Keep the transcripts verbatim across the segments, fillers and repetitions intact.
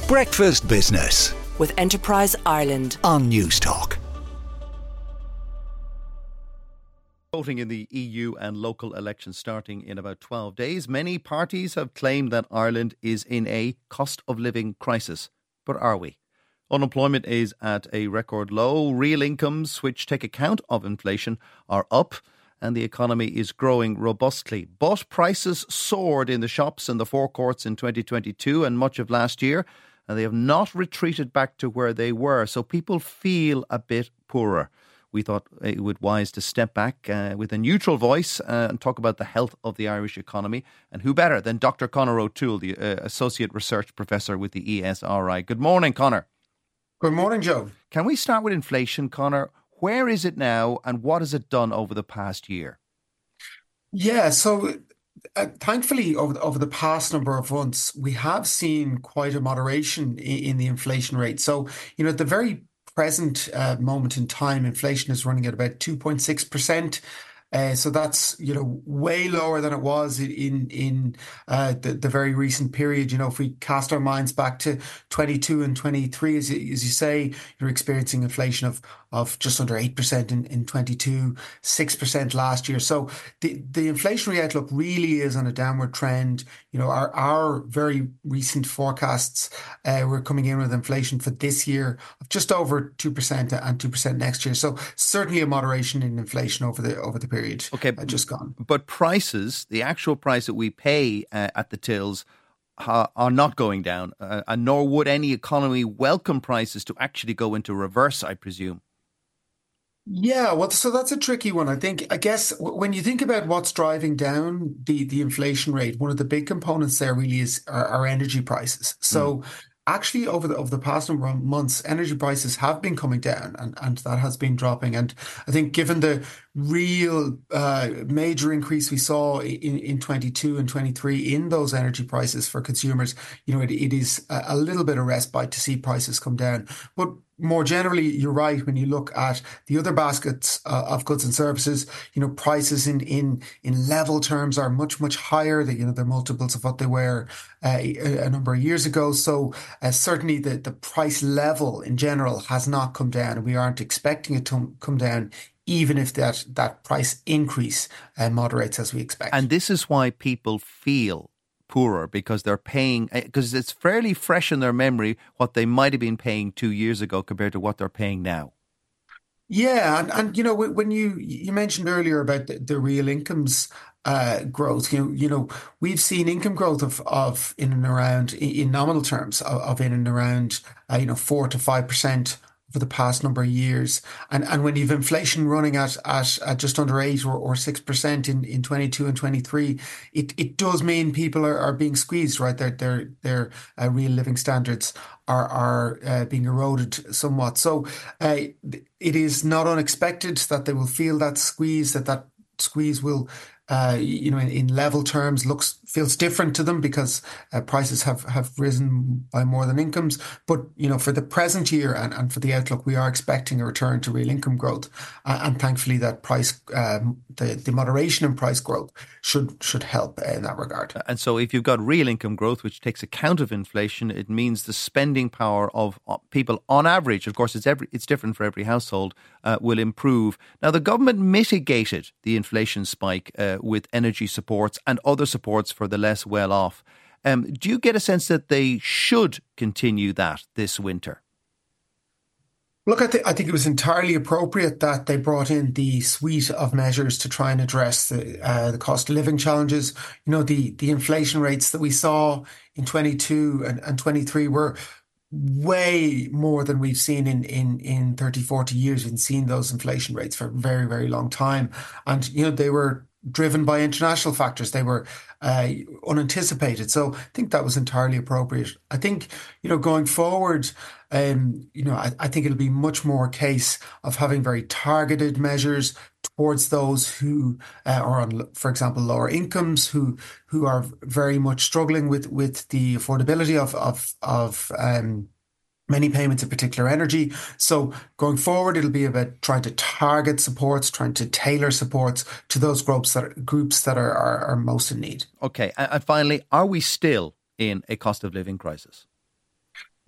Breakfast Business with Enterprise Ireland on Newstalk. Voting in the E U and local elections starting in about twelve days. Many parties have claimed that Ireland is in a cost of living crisis. But are we? Unemployment is at a record low. Real incomes, which take account of inflation, are up, and the economy is growing robustly. But prices soared in the shops and the forecourts in twenty twenty-two and much of last year, and they have not retreated back to where they were. So people feel a bit poorer. We thought it would be wise to step back uh, with a neutral voice uh, and talk about the health of the Irish economy. And who better than Doctor Conor O'Toole, the uh, Associate Research Professor with the E S R I. Good morning, Conor. Good morning, Joe. Can we start with inflation, Conor? Where is it now and what has it done over the past year? Yeah, so uh, thankfully, over the, over the past number of months, we have seen quite a moderation in, in the inflation rate. So, you know, at the very present uh, moment in time, inflation is running at about two point six percent. Uh, so that's, you know, way lower than it was in in uh, the, the very recent period. You know, if we cast our minds back to twenty-two and twenty-three, as, you- as you say, you're experiencing inflation of of just under eight percent in, in twenty-two, six percent last year. So the, the inflationary outlook really is on a downward trend. You know, our, our very recent forecasts, uh, we're coming in with inflation for this year of just over two percent and two percent next year. So certainly a moderation in inflation over the over the period Okay, uh, just gone. But prices, the actual price that we pay uh, at the tills, ha, are not going down, uh, and nor would any economy welcome prices to actually go into reverse, I presume. Yeah, well, so that's a tricky one. I think, I guess, w- when you think about what's driving down the, the inflation rate, one of the big components there really is our, our energy prices. So actually, over the over the past number of months, energy prices have been coming down, and, and that has been dropping. And I think given the real uh, major increase we saw in, in twenty-two and twenty-three in those energy prices for consumers, you know, it, it is a, a little bit of respite to see prices come down. But more generally, you're right. When you look at the other baskets uh, of goods and services, you know, prices in in in level terms are much much higher. They, you know, they're multiples of what they were uh, a, a number of years ago. So uh, certainly the the price level in general has not come down, and we aren't expecting it to come down, even if that that price increase uh, moderates as we expect. And this is why people feel poorer, because they're paying, because it's fairly fresh in their memory what they might have been paying two years ago compared to what they're paying now. Yeah, and, and you know, when when you you mentioned earlier about the, the real incomes uh, growth, you know, you know, we've seen income growth of of in and around in, in nominal terms of, of in and around uh, you know four to five percent over the past number of years, and and when you've inflation running at at, at just under eight or, or six percent in in twenty-two and twenty-three, it it does mean people are, are being squeezed, right? Their their their uh, real living standards are are uh, being eroded somewhat. So uh, it is not unexpected that they will feel that squeeze, that that squeeze will, uh, you know, in, in level terms, looks feels different to them because uh, prices have, have risen by more than incomes. But, you know, for the present year and, and for the outlook, we are expecting a return to real income growth. Uh, and thankfully, that price, um, the, the moderation in price growth should should help in that regard. And so if you've got real income growth, which takes account of inflation, it means the spending power of people on average, of course, it's every it's different for every household, uh, will improve. Now, the government mitigated the inflation spike uh, with energy supports and other supports for the less well-off. Um, do you get a sense that they should continue that this winter? Look, I, th- I think it was entirely appropriate that they brought in the suite of measures to try and address the uh, the cost of living challenges. You know, the the inflation rates that we saw in twenty-two and, and twenty-three were way more than we've seen in, in, in thirty, forty years. We've seen those inflation rates for a very, very long time. And, you know, they were driven by international factors. They were uh, unanticipated. So I think that was entirely appropriate. I think, you know, going forward, um, you know, I, I think it'll be much more a case of having very targeted measures towards those who uh, are on, for example, lower incomes, who who are very much struggling with with the affordability of of of um, many payments, in particular energy. So going forward, it'll be about trying to target supports, trying to tailor supports to those groups that are, groups that are, are, are most in need. Okay, and finally, are we still in a cost of living crisis?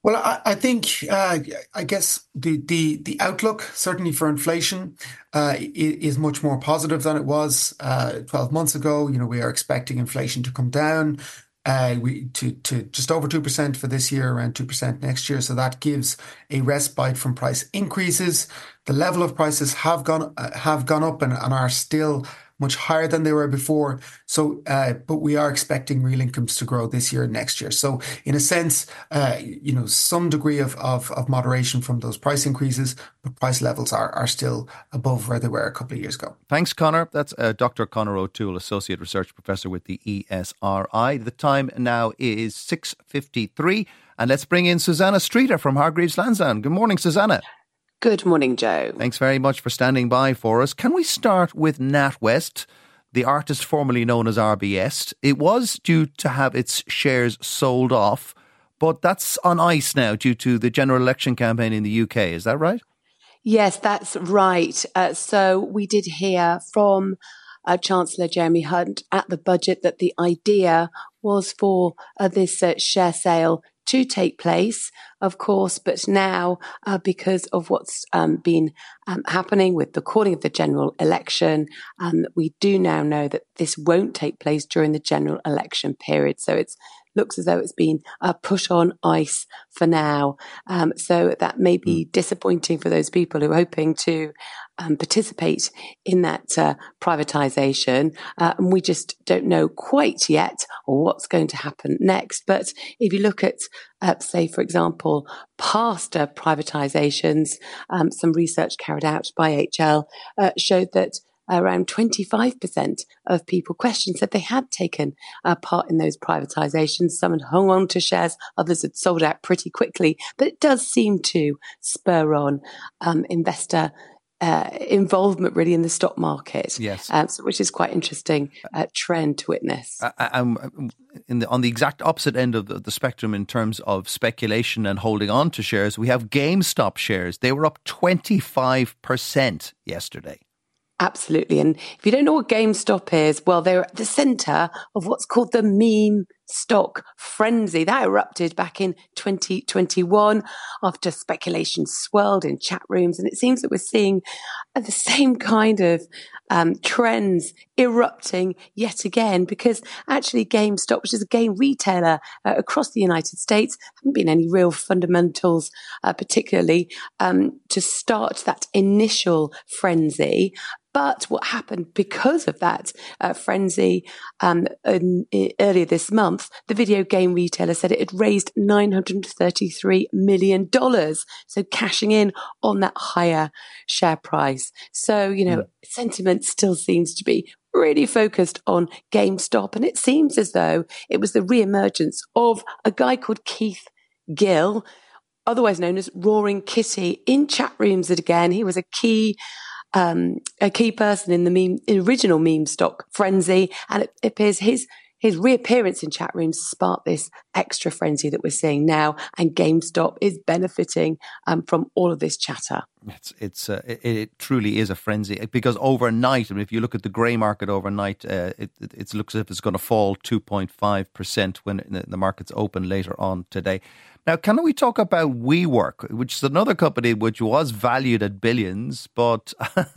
Well, I, I think uh, I guess the, the the outlook certainly for inflation uh, i- is much more positive than it was uh, twelve months ago. You know, we are expecting inflation to come down uh, we to to just over two percent for this year, around two percent next year. So that gives a respite from price increases. The level of prices have gone uh, have gone up and, and are still much higher than they were before. So, uh, but we are expecting real incomes to grow this year and next year. So, in a sense, uh, you know, some degree of, of of moderation from those price increases, but price levels are are still above where they were a couple of years ago. Thanks, Conor. That's uh, Doctor Conor O'Toole, Associate Research Professor with the E S R I. The time now is six fifty-three, and let's bring in Susanna Streeter from Hargreaves Lansdown. Good morning, Susanna. Good morning, Joe. Thanks very much for standing by for us. Can we start with NatWest, the artist formerly known as R B S? It was due to have its shares sold off, but that's on ice now due to the general election campaign in the U K. Is that right? Yes, that's right. Uh, so we did hear from uh, Chancellor Jeremy Hunt at the budget that the idea was for uh, this uh, share sale to take place, of course, but now uh, because of what's um, been um, happening with the calling of the general election, um, we do now know that this won't take place during the general election period. So it looks as though it's been uh, put on ice for now. Um, so that may be disappointing for those people who are hoping to um, participate in that uh, privatisation. Uh, and we just don't know quite yet what's going to happen next. But if you look at, uh, say, for example, past uh, privatisations, um, some research carried out by H L uh, showed that around twenty-five percent of people questioned said they had taken uh, part in those privatisations. Some had hung on to shares, others had sold out pretty quickly. But it does seem to spur on um, investor uh, involvement really in the stock market. Yes. Uh, so, which is quite interesting uh, trend to witness. I, I'm in the, on the exact opposite end of the, the spectrum in terms of speculation and holding on to shares. We have GameStop shares. They were up twenty-five percent yesterday. Absolutely. And if you don't know what GameStop is, well, they're at the centre of what's called the meme stock frenzy. That erupted back in twenty twenty-one after speculation swirled in chat rooms. And it seems that we're seeing the same kind of um, trends erupting yet again, because actually GameStop, which is a game retailer uh, across the United States, haven't been any real fundamentals, uh, particularly um, to start that initial frenzy. But what happened because of that uh, frenzy um, in, in, earlier this month, the video game retailer said it had raised nine hundred thirty-three million dollars. So cashing in on that higher share price. So, you know, mm. sentiment still seems to be really focused on GameStop. And it seems as though it was the reemergence of a guy called Keith Gill, otherwise known as Roaring Kitty, in chat rooms again. He was a key Um, a key person in the meme, original meme stock frenzy, and it appears his his reappearance in chat rooms sparked this extra frenzy that we're seeing now, and GameStop is benefiting um, from all of this chatter. It's it's uh, it, it truly is a frenzy, because overnight, I mean, if you look at the grey market overnight, uh, it, it it looks as if it's going to fall two point five percent when the markets open later on today. Now, can we talk about WeWork, which is another company which was valued at billions, but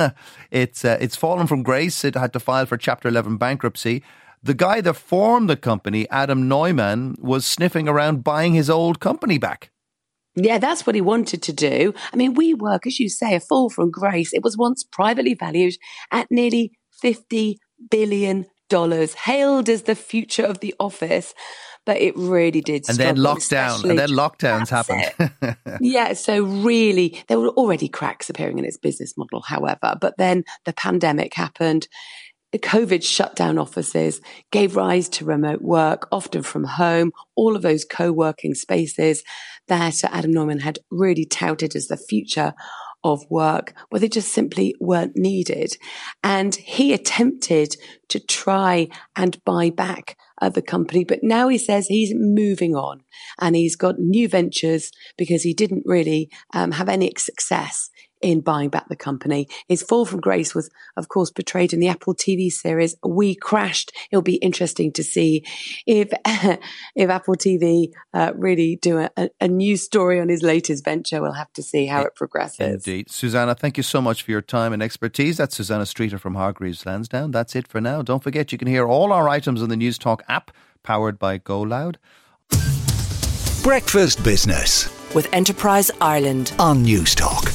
it's uh, it's fallen from grace. It had to file for Chapter eleven bankruptcy. The guy that formed the company, Adam Neumann, was sniffing around buying his old company back. Yeah, that's what he wanted to do. I mean, WeWork, as you say, a fall from grace. It was once privately valued at nearly fifty billion dollars, hailed as the future of the office. But it really did and struggle. Then lockdown, and then lockdowns happened. Yeah, so really, there were already cracks appearing in its business model, however. But then the pandemic happened. COVID shut down offices, gave rise to remote work, often from home, all of those co-working spaces that Adam Neumann had really touted as the future of work, where they just simply weren't needed. And he attempted to try and buy back uh, the company, but now he says he's moving on and he's got new ventures because he didn't really um, have any success in buying back the company. His fall from grace was, of course, portrayed in the Apple T V series We Crashed. It'll be interesting to see if if Apple T V uh, really do a, a new story on his latest venture. We'll have to see how it progresses. Indeed. Susanna, thank you so much for your time and expertise. That's Susanna Streeter from Hargreaves Lansdowne. That's it for now. Don't forget you can hear all our items on the News Talk app, powered by Go Loud. Breakfast Business with Enterprise Ireland on News Talk.